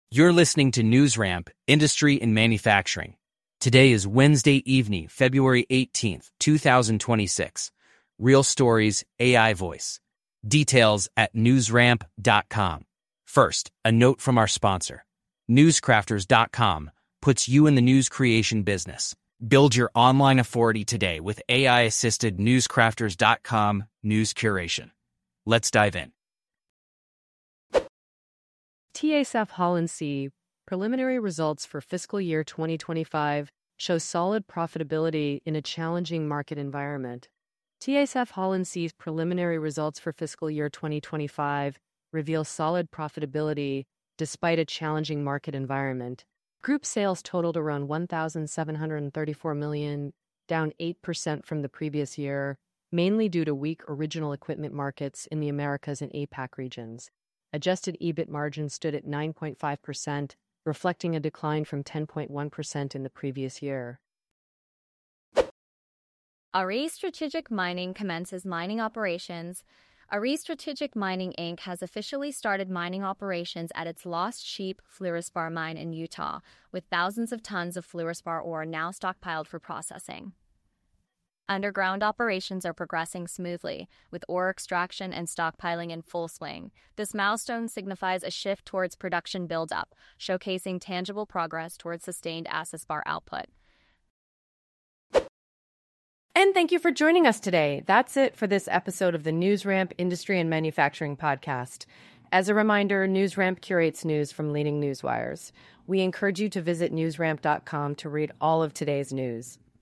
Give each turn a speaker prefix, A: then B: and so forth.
A: You're listening to NewsRamp, Industry and Manufacturing. Today is Wednesday evening, February 18th, 2026. Real stories, AI voice. Details at newsramp.com. First, a note from our sponsor. Newscrafters.com puts you in the news creation business. Build your online authority today with AI-assisted newscrafters.com news curation. Let's dive in.
B: TASF Holland C preliminary results for fiscal year 2025 show solid profitability in a challenging market environment. TASF Holland C's preliminary results for fiscal year 2025 reveal solid profitability despite a challenging market environment. Group sales totaled around $1,734 million, down 8% from the previous year, mainly due to weak original equipment markets in the Americas and APAC regions. Adjusted EBIT margin stood at 9.5%, reflecting a decline from 10.1% in the previous year.
C: RE Strategic Mining commences mining operations. RE Strategic Mining Inc. has officially started mining operations at its Lost Sheep fluorspar mine in Utah, with thousands of tons of fluorspar ore now stockpiled for processing. Underground operations are progressing smoothly, with ore extraction and stockpiling in full swing. This milestone signifies a shift towards production buildup, showcasing tangible progress towards sustained Asisbar output.
B: And thank you for joining us today. That's it for this episode of the NewsRamp Industry and Manufacturing Podcast. As a reminder, NewsRamp curates news from leading newswires. We encourage you to visit newsramp.com to read all of today's news.